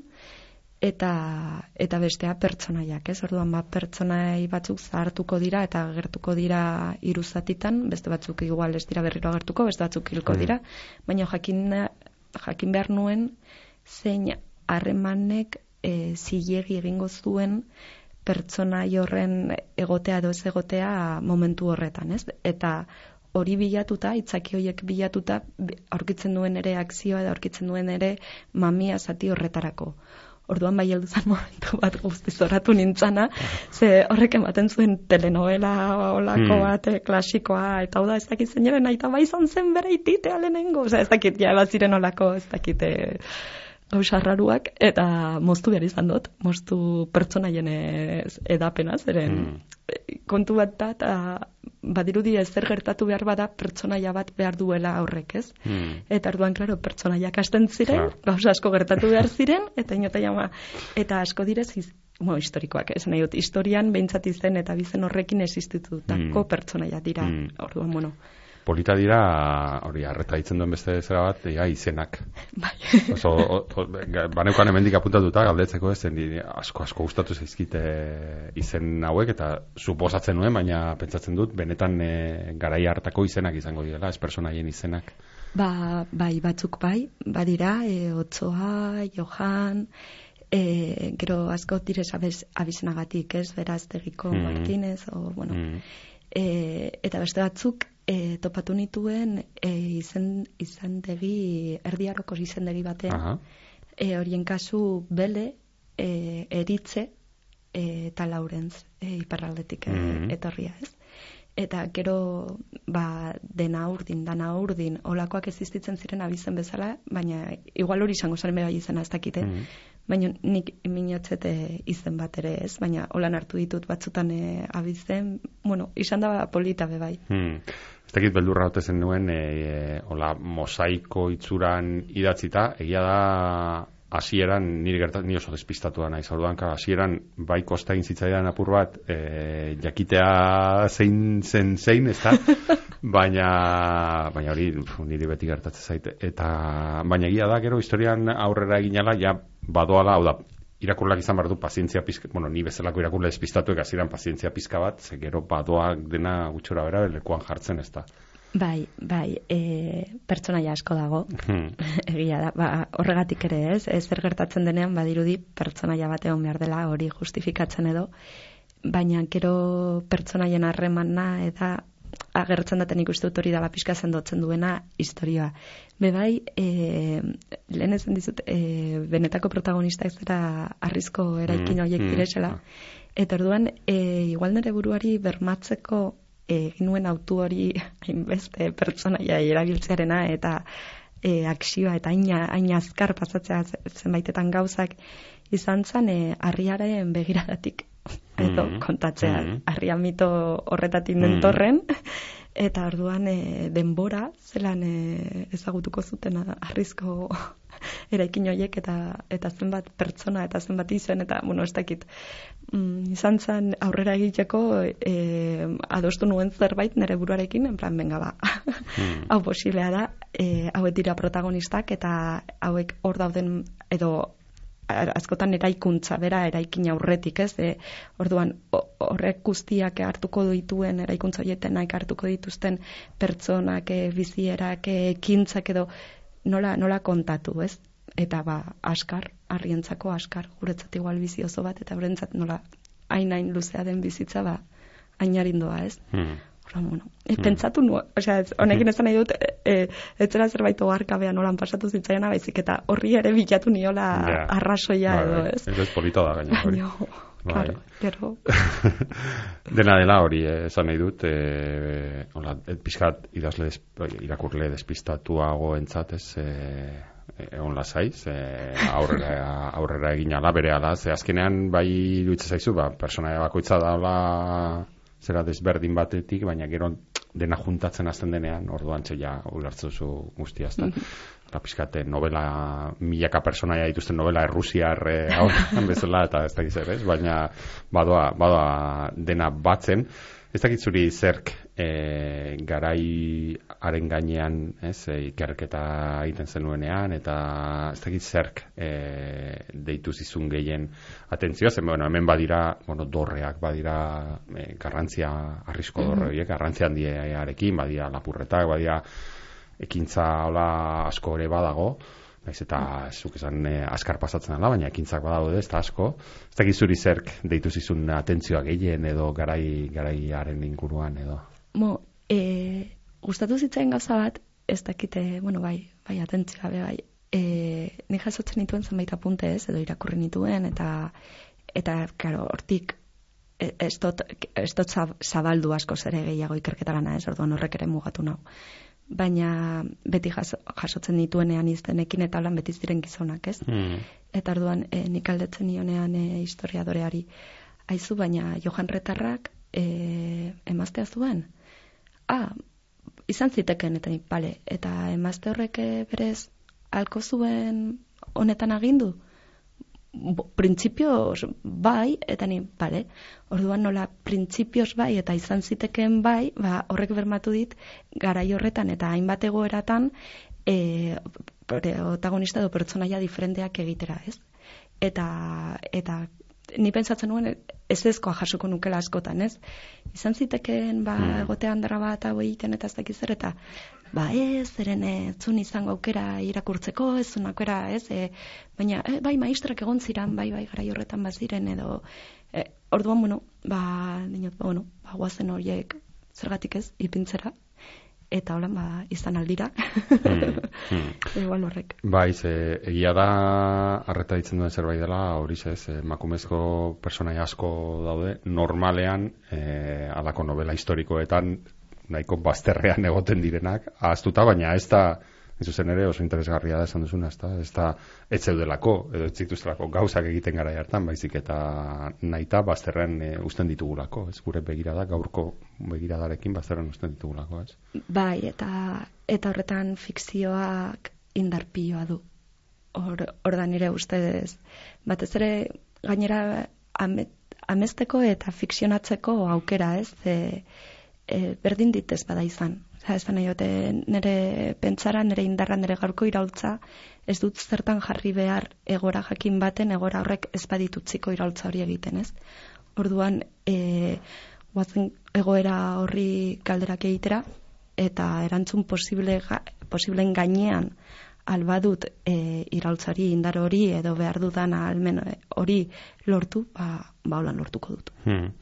eta bestea pertsonaiak, ez? Orduan, pertsonai batzuk zahartuko dira eta agertuko dira hiru zatitan, beste batzuk igual ez dira berriro agertuko, beste batzuk hilko dira, baina jakin behar nuen zein harremanek zilegi egingo zuen pertsonai horren egotea edo ez egotea momentu horretan, ez? Eta hori bilatuta, itzaki horiek bilatuta, aurkitzen duen ere akzioa edo aurkitzen duen ere mamia zati horretarako. Orduan bai heldu zen momentu bat guztiz oratu nintzana, ze horrek ematen zuen telenovela olako bat, klasikoa, eta hau da, ez dakit zeinaren aita bai izan zen bere ititea lehenengo, ez dakit, baziren olako, ez dakit... gausarraruak, eta moztu behar izan dut, moztu pertsonaien edapena, zeren kontu bat da, eta badirudi ezer gertatu behar bada pertsonaia bat behar duela aurrek, ez? Eta orduan, klaro, pertsonaiak hasten ziren, gauza asko gertatu behar ziren, eta asko direz, historikoak, ez nahi dut, historian behintzat izen eta bizen horrekin existitutako pertsonaia dira, orduan, Polita dira, hori, arreta ditzen duen beste zera bat, izenak. Bai. Baneukan hemendik apuntatuta, galdetzeko ez, asko gustatu zaizkite izen hauek, eta suposatzen nuen, baina pentsatzen dut, benetan garai hartako izenak izango direla, ez personaien izenak. Bai, batzuk bai, badira, Otsoa, Johan, gero asko direz abizenagatik, ez, Beraztegiko Martínez, eta beste batzuk, topatu nituen izandegi, erdiaroko izandegi batean, horien kasu Bele, Eritze eta Laurentz iparraldetik etorria, ez? Eta gero dana urdin, olakoak existitzen ziren abizen bezala, baina igual hori izango zaren bai izena ez dakite, baina nik minotzete izen bat ere ez, baina holan hartu ditut batzutan abizen, izan da polita be bai. Ez dakit beldurra hote zen nuen, mosaiko itzuran idatzita, egia da hasieran ni oso despistatua naiz, orduan hasieran bai kosta egin zitzaidan apur bat jakitea zein zen zein, ezta? baina hori niri beti gertatzen zaite, eta baina egia da gero historian aurrera eginala ja badoala, hau da, irakurlak izan behar du pazientzia pizka, ni bezalako irakurle despistatuek hasieran pazientzia pizka bat, ze gero badoak dena gutxora bera lekuan jartzen, ezta? Bai, pertsonaia asko dago, egia da, horregatik ere zer gertatzen denean badirudi pertsonaia bat egon behar dela hori justifikatzen edo, baina gero pertsonaien harremana eta agertzen daten ikuste dut hori dala pixka sendotzen duena historioa. Bai, lehen ezen dizut, benetako protagonista ez dira arrizko eraikin horiek direzela, eta orduan, igual nire buruari bermatzeko ginuen autu hori hainbeste pertsonaia erabiltzearena eta akzioa eta hain azkar pasatzea zenbaitetan gauzak izan zen harriaren begiradatik edo kontatzea harria mito horretatik nentorren eta orduan denbora zelan ezagutuko zuten arrizko eraikin horiek eta zenbat pertsona eta zenbat izen eta ez dakit izan zen aurrera egiteko adostu nuen zerbait nire buruarekin en plan benga hau posiblea da hauek dira protagonistak eta hauek hor dauden edo askotan eraikuntza bera eraikin aurretik, ez? Orduan horrek guztiak hartuko dituen eraikuntza horietenak hartuko dituzten pertsonak, bizierak, ekintzak edo nola kontatu, ez? Eta askar, harrientzako askar, guretzat igual bizi oso bat eta guretzat nola hain luzea den bizitza hain arindoa, ez? Bueno, pentsatu nuen, honekin esan nahi dut, ez zera zerbait ogarkabea nolan pasatu zitzaiana, baizik eta horri ere bilatu niola arrazoia edo, ez? Ez polita da gaina hori. Claro, pero... Dena dela hori, esan nahi dut, pixkat irakurle despistatuago entzat, ez, egon lasaiz, aurrera egin ala, bere ala, ze azkenean bai iruditzen zaizu, personaia bakoitza daula zera desberdin batetik, baina gero dena juntatzen hasten denean, orduan txeia ulertzen zu guztia, ezta. Eta pixkate novela, milaka personaia dituzten novela errusiar aurrean bezala, eta ez dakiz ere, baina badoa dena batzen. Ez dakit zuri zerk garaiaren gainean, ikerketa egiten zenuenean, eta ez dakit zerk deitu zizun gehien atentzioa, zen hemen badira, dorreak badira garrantzia, arrisko dorre horiek, garrantzia handiarekin, badira lapurretak, badira ekintza hola asko ere badago, naiz eta zuk esan askar pasatzen dela, baina ekintzak badaude, ez da asko. Ez dakit zuri zerk deitu zizun atentzioa gehien edo garaiaren inguruan edo? Gustatu zitzaidan gauza bat, ez dakite, bai atentzioa bai. Nik jasotzen nituen zenbait apunte ez, edo irakurri nituen, eta claro, hortik ez dut zabaldu asko zere gehiago ikerketa lana ez, orduan horrek ere mugatu nau. Baina beti jasotzen dituenean iztenekin eta holan beti ziren gizonak, ez? Eta orduan nik aldetzen nionean historiadoreari aizu, baina Johan Retarrak emaztea zuen. Izan ziteken, eta nik, bale, eta emazte horrek berez halko zuen honetan agindu? Printzipioz bai, eta ni, bale, orduan nola printzipioz bai, eta izan ziteken bai, horrek bermatu dit, garai horretan eta hainbat egoeratan protagonista edo pertsonaia diferenteak egitera, ez? Eta ni pentsatzen nuen ezezkoa jasoko nukela askotan, ez? Izan ziteken, egotean darra bat hau egiten eta ez dakiz zer, eta zeren zun izango aukera irakurtzeko, ez zun aukera, ez? Baina, bai, maistrak egon ziren, bai, garai horretan baziren, edo, orduan, guazen horiek zergatik ez, ipintzera, eta holan, izan aldira. Igual horrek. Bai, egia da, arreta ditzen duen zerbait dela, hori emakumezko personaia asko daude, normalean, alako novela historikoetan, nahiko bazterrean egoten direnak, ahaztuta, baina ez da, ez zuzen ere oso interesgarria da esan duzuna, ez da, ez zeudelako, edo ez zituztelako gauzak egiten gara hartan, baizik eta nahita bazterrean usten ditugulako, ez gure begirada, gaurko begiradarekin bazterrean usten ditugulako, ez? Bai, eta horretan fikzioak indarpioa du. Horda nire ustez, batez ere gainera amesteko eta fikzionatzeko aukera, ez? Berdin ditez bada izan. Ez da nahi jote, nire pentsara, nire indarra, nire gaurko iraultza, ez dut zertan jarri behar egora jakin baten, egora horrek ez baditutziko iraultza hori egiten, ez? Orduan, guazen egoera horri galderak egitera, eta erantzun posibleen gainean albadut iraultzari indar hori, edo behar dudan almen hori lortu, holan lortuko dut.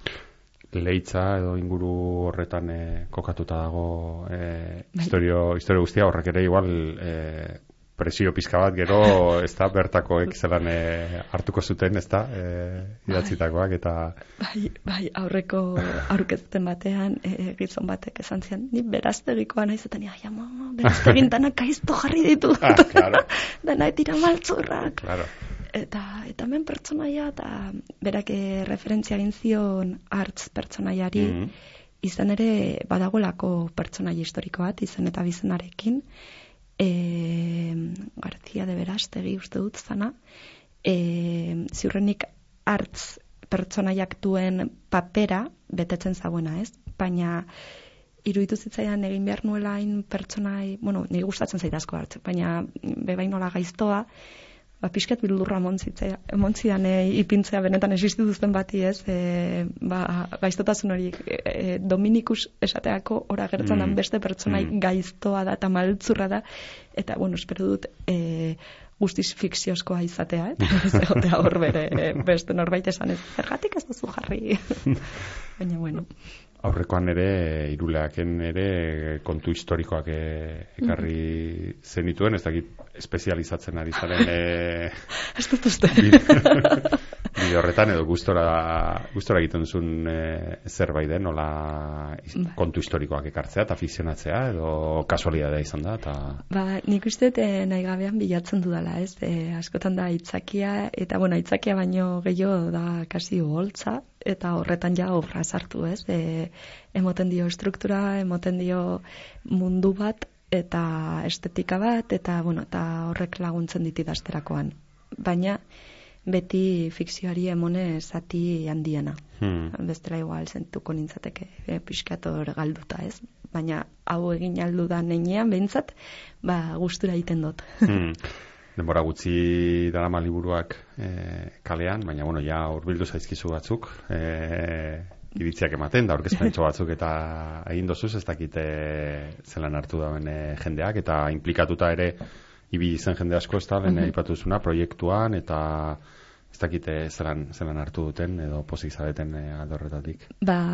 Leitza edo inguru horretan kokatuta dago historio guztia, horrek ere igual presio pizka bat gero ez da bertakoek zelan hartuko zuten, ez da idatzitakoak eta... Bai, aurkezten batean gizon batek esan zian, ni beraztegikoa nahi zuten, beraztegin danak aizto jarri ditu, dana etira maltzurrak. Claro. Eta hemen pertsonaia, eta berak referentzia egin zion Artz pertsonaiari, izan ere badagolako pertsonaia historiko bat, izan eta bizenarekin, García de Berastegi uste dut zana, ziurrenik Artz pertsonaiak duen papera betetzen zagoena, ez? Baina iruditu zitzaidan egin behar nuela hain pertsonai, niri gustatzen zait asko Artz, baina bebain nola gaiztoa, pixkat bildurra emontzidan ipintzea benetan existituzten bati, ez? Gaiztotasun hori Dominikus esateako ora gertzen dan beste pertsonai gaiztoa da eta maltzurra da, eta, espero dut guztiz fikziozkoa izatea, ez egotea hor bere beste norbait esan ez, zergatik ez duzu jarri. Baina, Aurrekoan ere, Iruleaken ere kontu historikoak ekarri zenituen, ez dakit espezializatzen ari zaren ez dut uste. bide horretan, edo gustora egiten duzun zerbait den, nola kontu historikoak ekartzea eta fikzionatzea, edo kasualidadea izan da. Nik uste nahi gabean bilatzen dudala, ez? Askotan da aitzakia, eta aitzakia baino gehiago da kasi uholtza, eta horretan ja obra sartu, ez? Emoten dio struktura, emoten dio mundu bat, eta estetika bat, eta horrek laguntzen dit idazterakoan. Baina, beti fikzioari emone zati handiena. Bestela igual zentuko nintzateke pixkator galduta, ez? Baina, hau egin aldu da neinean, behintzat, gustura egiten dut. Denbora gutxi darama liburuak kalean, baina, ja hurbildu zaizkizu batzuk, iritziak ematen, da aurkezpentxo batzuk eta egin dozuz, ez dakite zelan hartu dauen jendeak, eta implikatuta ere ibili zen jende asko, ez da, lehen aipatu duzuna, proiektuan, eta ez dakite zelan hartu duten, edo pozik zabeten aldorretatik.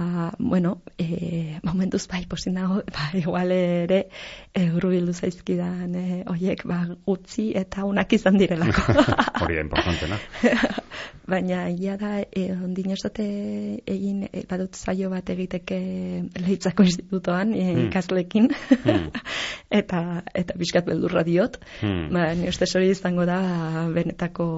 Momentuz pozik nago, igual ere hurbildu zaizkidan horiek gutxi eta unak izan direlako. Hori da importantena. Baina, ia da, ondin esate egin, badut zaio bat egiteke Leitzako institutoan, ikaslekin, eta pixkat beldurra diot. Ni uste hori izango da, benetako,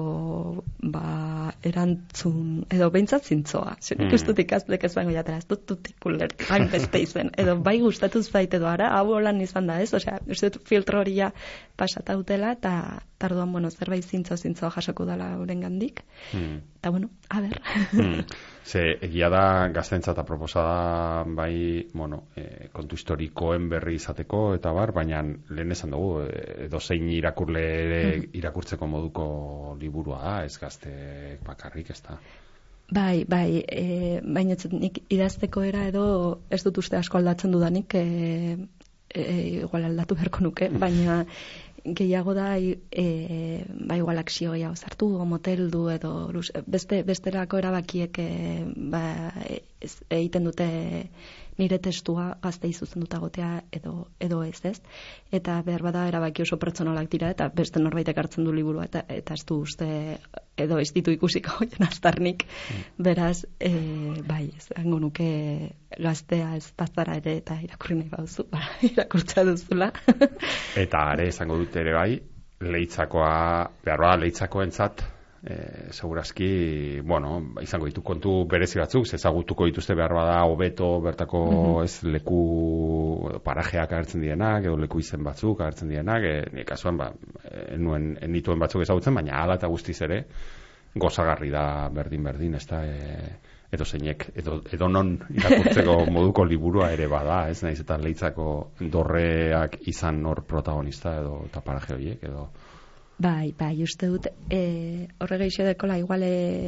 erantzun, edo behintzat zintzoa. Nik ustut ikaslek izango jatera, ez dut tutikuler, hain beste izen, edo bai gustatu zait edo ara, hau holan izan da, ez? Osea, uste dut filtro hori ja pasatautela, eta tarduan, zerbait zintzoa jasoko dela horren gandik. Eta, a ber. Ze, egia da, gaztentzat aproposada, kontu historikoen berri izateko, eta baina lehen esan dugu, edozein irakurle irakurtzeko moduko liburua da, ez gazte bakarrik, ez da. Baina nik idazteko era edo ez dut uste asko aldatzen dudanik, igual aldatu beharko nuke, baina gehiago da igual akzio gehiago zartu, moteldu edo besterako erabakiek egiten dute nire testua gaztei zuzenduta gotea edo ez. Eta behar bada erabaki oso pertsonalak dira, eta beste norbaitek hartzen du liburua, eta ez du uste edo ez ditu ikusiko joan aztarnik. Beraz, zango nuke gaztea ez bazara ere, eta irakurri nahi bauzu, irakurtza duzula. Eta are, izango dut ere bai, Leitzakoentzat, segurazki, izango ditu kontu berezi batzuk, ezagutuko dituzte behar bada hobeto bertako leku parajeak agertzen dienak, edo leku izen batzuk agertzen dienak, nire kasuan, nituen batzuk ezagutzen, baina hala eta guztiz ere, gozagarri da berdin, ez da, edo zeinek, edo non irakurtzeko moduko liburua ere bada, ez naiz eta Leitzako dorreak izan hor protagonista edo eta paraje horiek, edo... Bai, uste dut, horre gehiago dekola, igual,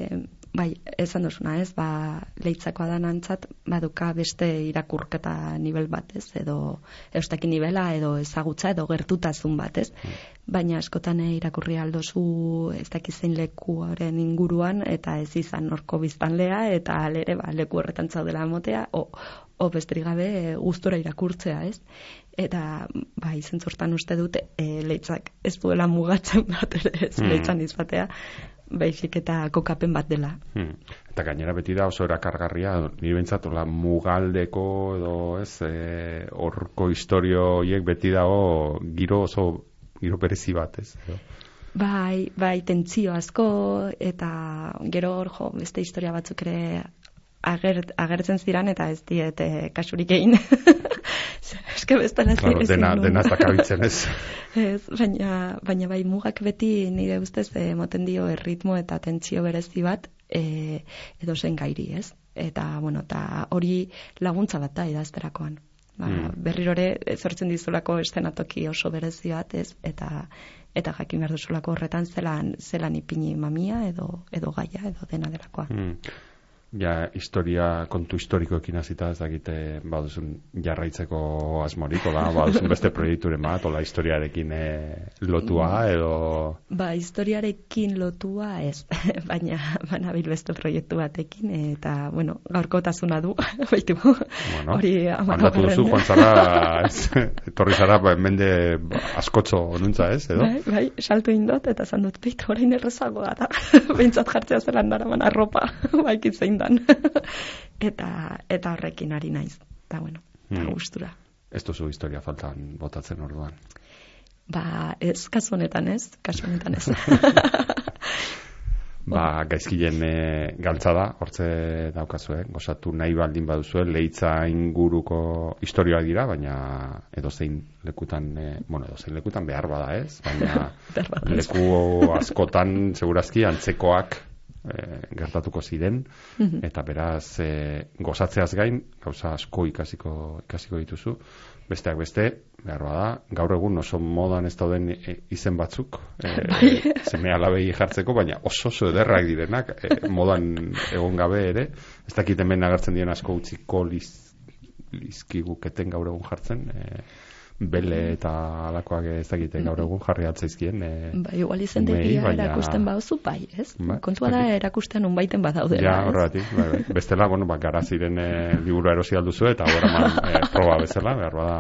esan duzuna, ez, Leitzakoa da nantzat, baduka beste irakurketa nivel bat, ez, edo eustakin nivela, edo ezagutza, edo gertutasun bat, ez, baina askotan irakurri aldozu ez dakizein lekuaren inguruan, eta ez izan horko biztanlea, eta alere, leku horretan zaudela emotea, o besterik gabe gustora irakurtzea, ez? Eta, zentzortan uste dut, Leitzak ez duela mugatzen bat ere, ez Leitzan izatea, baizik eta kokapen bat dela. Eta gainera beti da oso erakargarria, nire bentsat, mugaldeko edo ez, horko historio horiek beti dago giro berezi bat, ez? Bai, tentzio asko, eta gero hor beste historia batzuk ere agertzen ziran, eta ez diet kasurik egin. Eske bestela dena ez dakabitzen, ez? Ez, baina bai mugak beti nire ustez moten dio erritmo eta tentsio berezi bat edo zen gairi, ez? Eta, eta hori laguntza bat da idazterakoan. Berrirore zortzen dizulako eszenatoki oso berezi bat, ez? Eta jakin behar duzulako horretan zelan ipini mamia edo gaia edo dena delakoa. ja kontu historikoekin hasita ez dakite baduzun jarraitzeko asmorik, ola, baduzun beste proiekturen bat, ola historiarekin lotua edo... Ba, historiarekin lotua ez, baina banabil beste proiektu batekin, eta, bueno, gaurkotasuna du, baitu, bueno, hori andatu duzu, Juan Zara, etorri zara, mende askotxo nuntza ez, edo? Bai, saltu indot, eta esan dut, beitu, orain errezagoa da, behintzat jartzea zelan daraman arropa, baikit zein dan. eta horrekin ari naiz. Eta, bueno, gustura. Ez duzu historia faltan botatzen orduan? Ba, ez, kasu honetan ez. Ba, gaizkilen galtza da, hortze daukazue, gozatu nahi baldin baduzue, Leitza inguruko historioak dira, baina edozein lekutan, edozein lekutan behar bada ez, baina leku askotan, segurazki, antzekoak gertatuko ziren, eta beraz gozatzeaz gain, gauza asko ikasiko dituzu, besteak beste, behar bada, gaur egun oso modan ez dauden izen batzuk, seme alabei jartzeko, baina oso ederrak direnak, modan egon gabe ere, ez dakit hemen agertzen diren asko utziko lizkiguketen gaur egun jartzen, bele eta alakoak ez dakite gaur egun jarri altzaizkien. Bai, igual izendegia erakusten bauzu, bai, ez? Kontua da erakusten unbaiten badaudela, ja, horregatik, bai. Bestela, garaziren liburua erosi alduzu eta horaman proba bezala, behar bada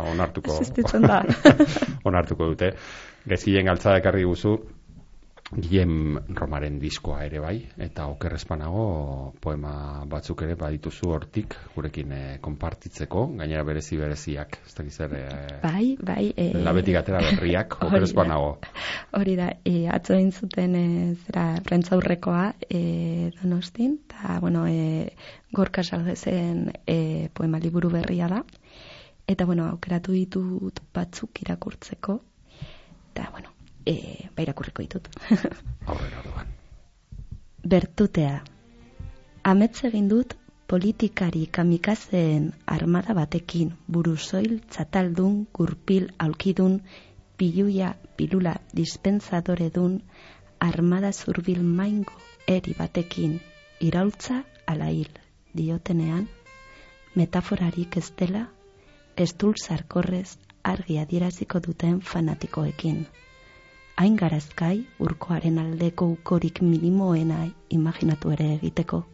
onartuko dute. Gaizkilen galtza ekarri guzu, Guillem Romaren diskoa ere bai, eta okerrezpanago poema batzuk ere badituzu hortik gurekin konpartitzeko, gainera bereziak, ez dakiz ere... Bai. Labetik atera berriak, okerrezpanago. Hori da, atzo egin zuten prentzaurrekoa Donostin, eta, Gorka Salgezen poema liburu berria da, eta, aukeratu ditut batzuk irakurtzeko, eta, irakurriko ditut. Aurrera orduan. Bertutea. Amets egin dut politikari kamikazeen armada batekin, burusoil txataldun, gurpil aulkidun, pilula dispensadoredun, armada zurbil maingo eri batekin, iraultza ala hil diotenean, metaforarik ez dela, estul sarkorrez argi adieraziko duten fanatikoekin. Hain garazkai, urkoaren aldeko ukorik minimoena imaginatu ere egiteko.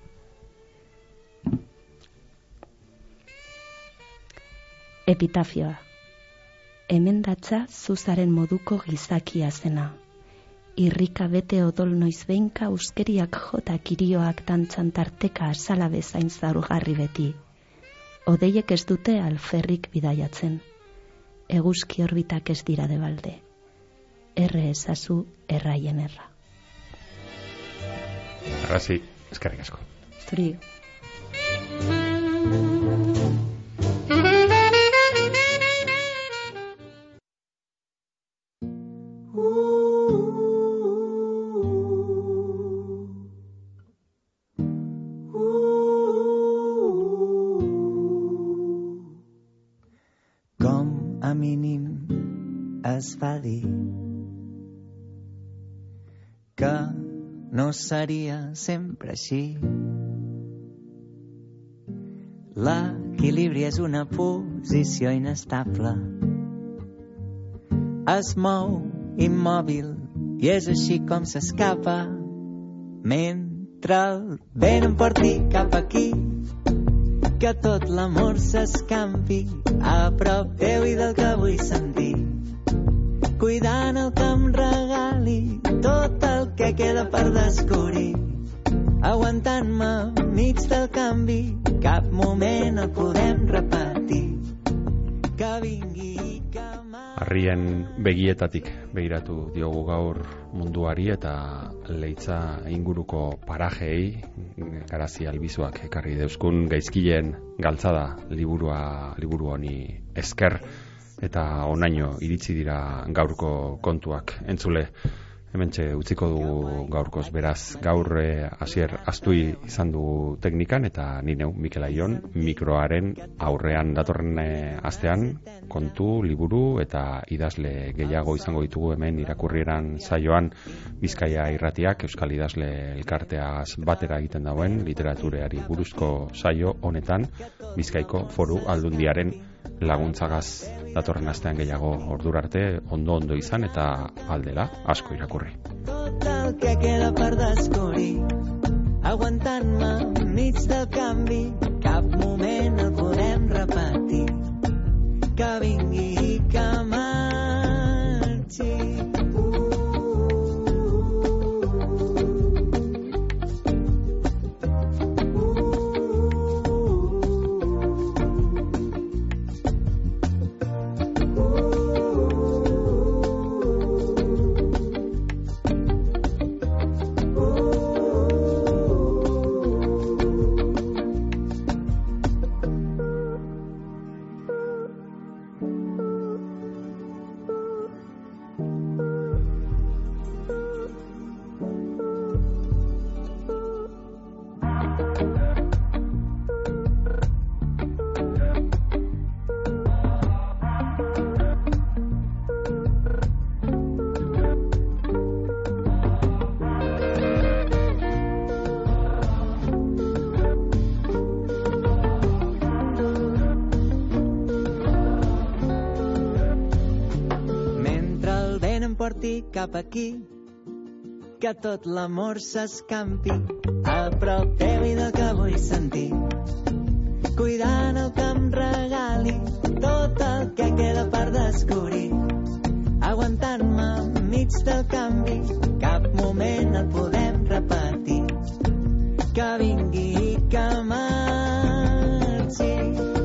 Epitafioa. Hemen datza zuzaren moduko gizakia zena. Irrika bete odol noizbeinka uskeriak jota kirioak dantzan tarteka asala bezain zaurgarri beti. Odeiek ez dute alferrik bidaiatzen. Eguzki orbitak ez dira debalde. Erre ezazu erraien erra. Arrazi, eskerrik asko. Zuri. Com a mínim es va dir que no seria sempre així. L'equilibri és una posició inestable. Es mou immòbil i és així com s'escapa mentre el vent em porti cap aquí. Que tot l'amor s'escampi a prop teu i del que vull sentir. Cuidant el que em regali tot el que queda per descobrir. Aguantant-me mig del canvi, cap moment el podem repetir. Que vingui i que Harrien begietatik begiratu diogu gaur munduari eta Leitza inguruko parajeei Garazi albizuak ekarri deuskun gaizkileen galtzada liburu honi esker eta onaino iritsi dira gaurko kontuak. Entzule, Hementxe utziko dugu gaurkoz, beraz, gaur Asier Astui izan du teknikan, eta ni neu, Mikel Aion, mikroaren aurrean datorren astean, kontu, liburu eta idazle gehiago izango ditugu hemen irakurrieran saioan Bizkaia Irratiak Euskal Idazle Elkarteaz batera egiten dauen literatureari buruzko saio honetan Bizkaiko Foru Aldundiaren laguntzagaz datorren astean gehiago, ordura arte ondo izan eta aldela asko irakurri. Tot el que queda per descobrir, aguantant-me enmig del canvi, cap moment el podem repetir, que vingui i que marxi. Cap aquí, que tot l'amor s'escampi a prop teu i del que vull sentir, cuidant el que em regali tot el que queda per descobrir, aguantant-me enmig del canvi, cap moment el podem repetir, que vingui i que marxi.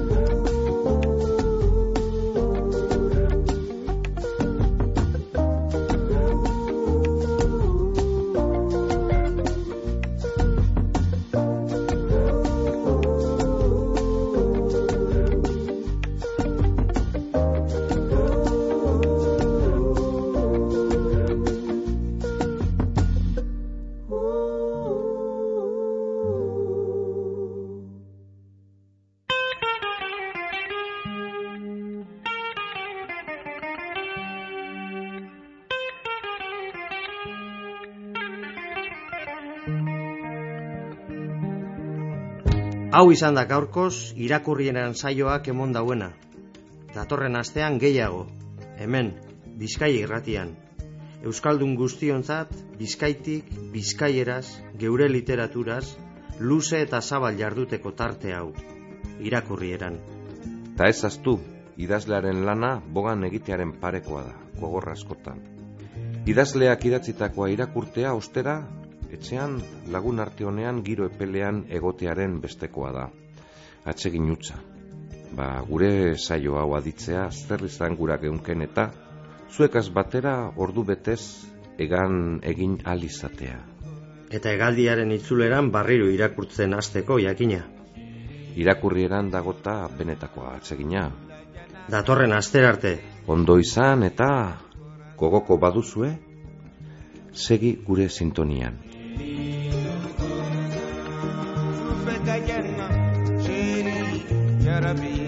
Hau izan da gaurkoz irakurrieran saioak emon dauena. Datorren astean gehiago, hemen, Bizkaia Irratian. Euskaldun guztionzat, Bizkaitik, Bizkaieraz, geure literaturaz, luze eta zabal jarduteko tarte hau, irakurrieran. Ta ez ahaztu, idazlearen lana bogan egitearen parekoa da, gogorra askotan. Idazleak idatzitakoa irakurtea ostera, etxean lagun arte honean giro epelean egotearen bestekoa da. Atsegin utza. Gure saio hau aditzea zer izan gura geunken eta zuekaz batera ordu betez egan egin alizatea. Eta hegaldiaren itzuleran barriro irakurtzen hasteko jakina. Irakurrieran dagota benetakoa atsegina. Datorren astera arte. Ondo izan eta gogoko baduzue, segi gure sintonian. Rabbi